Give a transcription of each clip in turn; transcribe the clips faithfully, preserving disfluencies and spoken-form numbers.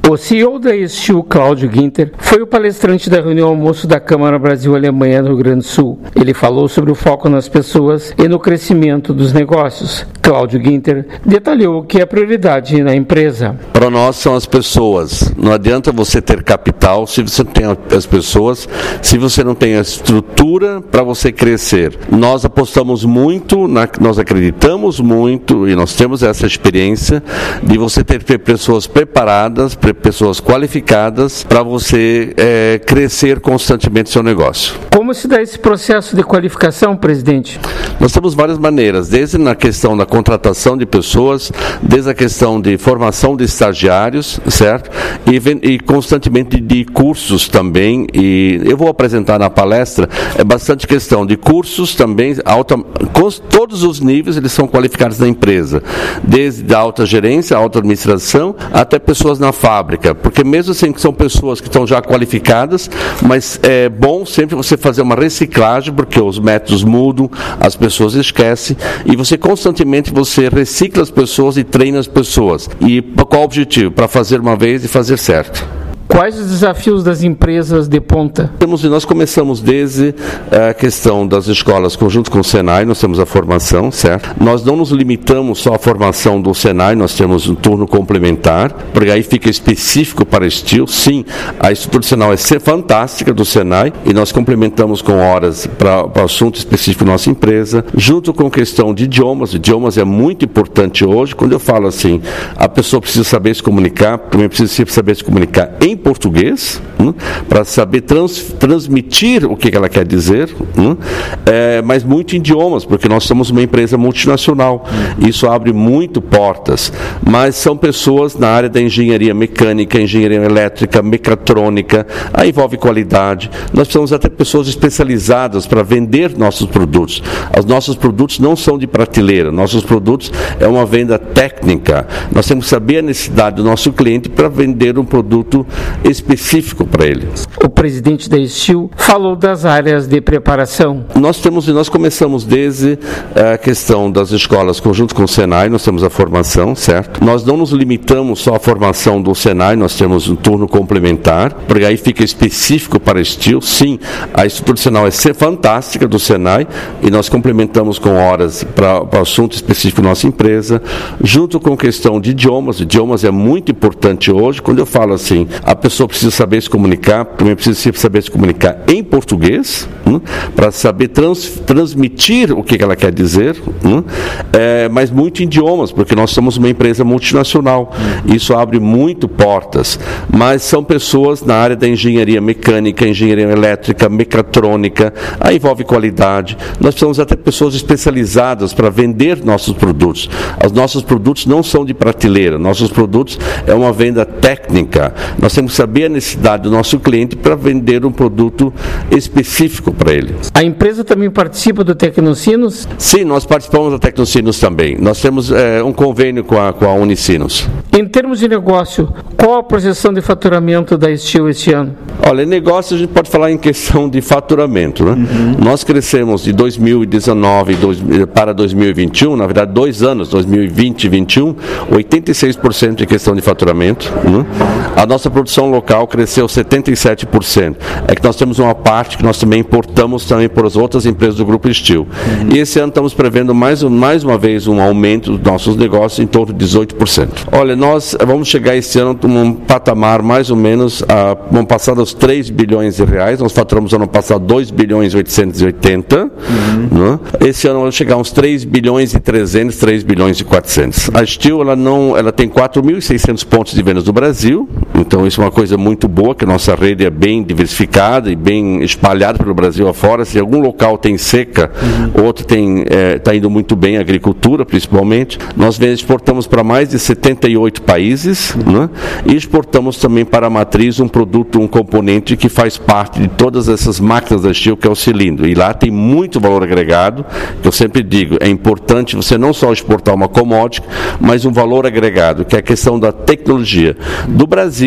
O C E O da Steel, Cláudio Ginter, foi o palestrante da reunião almoço da Câmara Brasil-Alemanha no Rio Grande do Sul. Ele falou sobre o foco nas pessoas e no crescimento dos negócios. Cláudio Ginter detalhou o que é prioridade na empresa. Para nós são as pessoas. Não adianta você ter capital se você não tem as pessoas, se você não tem a estrutura para você crescer. Nós apostamos muito, na, nós acreditamos muito e nós temos essa experiência de você ter pessoas preparadas, pessoas qualificadas para você é, crescer constantemente seu negócio. Como se dá esse processo de qualificação, presidente? Nós temos várias maneiras, desde na questão da contratação de pessoas, desde a questão de formação de estagiários, certo? E, e constantemente de cursos também, e eu vou apresentar na palestra, é bastante questão de cursos também, alta, com todos os níveis eles são qualificados na empresa, desde a alta gerência, a alta administração, até pessoas na fábrica, porque mesmo assim que são pessoas que estão já qualificadas, mas é bom sempre você fazer uma reciclagem, porque os métodos mudam, as pessoas esquecem, e você constantemente você recicla as pessoas e treina as pessoas. E qual o objetivo? Para fazer uma vez e fazer certo. Quais os desafios das empresas de ponta? Temos, nós começamos desde a questão das escolas, junto com o Senai, nós temos a formação, certo? Nós não nos limitamos só à formação do Senai, nós temos um turno complementar, porque aí fica específico para Steel. Sim, a estrutura do Senai é fantástica do Senai, e nós complementamos com horas para o assunto específico da nossa empresa, junto com questão de idiomas. Idiomas é muito importante hoje. Quando eu falo assim, a pessoa precisa saber se comunicar, também precisa saber se comunicar em português, hum, para saber trans, transmitir o que, que ela quer dizer, hum, é, mas muito idiomas, porque nós somos uma empresa multinacional. Isso abre muito portas, mas são pessoas na área da engenharia mecânica, engenharia elétrica, mecatrônica, aí envolve qualidade. Nós precisamos até pessoas especializadas para vender nossos produtos. Os nossos produtos não são de prateleira, nossos produtos é uma venda técnica. Nós temos que saber a necessidade do nosso cliente para vender um produto específico para ele. O presidente da Steel falou das áreas de preparação. Nós temos, nós começamos desde a questão das escolas, junto com o Senai, nós temos a formação, certo? Nós não nos limitamos só à formação do Senai, nós temos um turno complementar, porque aí fica específico para Steel. Sim, a estrutura do Senai é fantástica do Senai, e nós complementamos com horas para o assunto específico da nossa empresa, junto com questão de idiomas. Idiomas é muito importante hoje. Quando eu falo assim, a pessoa precisa saber se comunicar, também precisa saber se comunicar em português, hum, para saber trans, transmitir o que, que ela quer dizer, hum, é, mas muito idiomas, porque nós somos uma empresa multinacional. Isso abre muito portas, mas são pessoas na área da engenharia mecânica, engenharia elétrica, mecatrônica, aí envolve qualidade. Nós precisamos até pessoas especializadas para vender nossos produtos. Os nossos produtos não são de prateleira, nossos produtos é uma venda técnica. Nós temos que saber a necessidade do nosso cliente para vender um produto específico para ele. A empresa também participa do Tecnocinos? Sim, nós participamos do Tecnocinos também. Nós temos é, um convênio com a, com a Unicinos. Em termos de negócio, qual a projeção de faturamento da Steel este ano? Olha, em negócio a gente pode falar em questão de faturamento, né? Uhum. Nós crescemos de dois mil e dezenove dois, para dois mil e vinte e um, na verdade dois anos, dois mil e vinte e dois mil e vinte e um, oitenta e seis por cento de questão de faturamento. Né? A nossa produção local cresceu setenta e sete por cento. É que nós temos uma parte que nós também importamos também por as outras empresas do Grupo Steel. Uhum. E esse ano estamos prevendo mais, mais uma vez um aumento dos nossos negócios em torno de dezoito por cento. Olha, nós vamos chegar esse ano num patamar mais ou menos, a, vamos passar dos três bilhões de reais. Nós faturamos ano passado dois bilhões e oitocentos e oitenta. Uhum. Né? Esse ano vamos chegar a uns três bilhões e trezentos, três bilhões e quatrocentos. A Steel, ela, não, ela tem quatro mil e seiscentos pontos de vendas no Brasil, então isso é uma coisa muito boa, que a nossa rede é bem diversificada e bem espalhada pelo Brasil afora. Se algum local tem seca, uhum. outro tem está é, indo muito bem, a agricultura principalmente. Nós exportamos para mais de setenta e oito países, uhum. né? E exportamos também para a matriz um produto, um componente que faz parte de todas essas máquinas da Steel, que é o cilindro. E lá tem muito valor agregado, que eu sempre digo, é importante você não só exportar uma commodity, mas um valor agregado, que é a questão da tecnologia. Do Brasil, de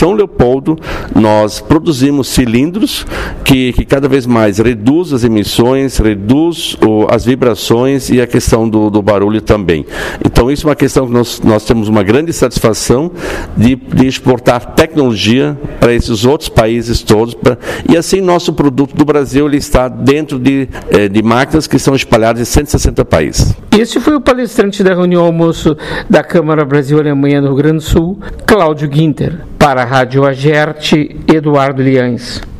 São Leopoldo, nós produzimos cilindros que, que cada vez mais reduz as emissões, reduz o, as vibrações e a questão do, do barulho também. Então, isso é uma questão que nós, nós temos uma grande satisfação de, de exportar tecnologia para esses outros países todos, pra, e assim nosso produto do Brasil ele está dentro de, eh, de máquinas que são espalhadas em cento e sessenta países. Este foi o palestrante da reunião almoço da Câmara Brasil-Alemanha no Rio Grande do Sul, Cláudio Ginter. Para a Rádio Agerte, Eduardo Liães.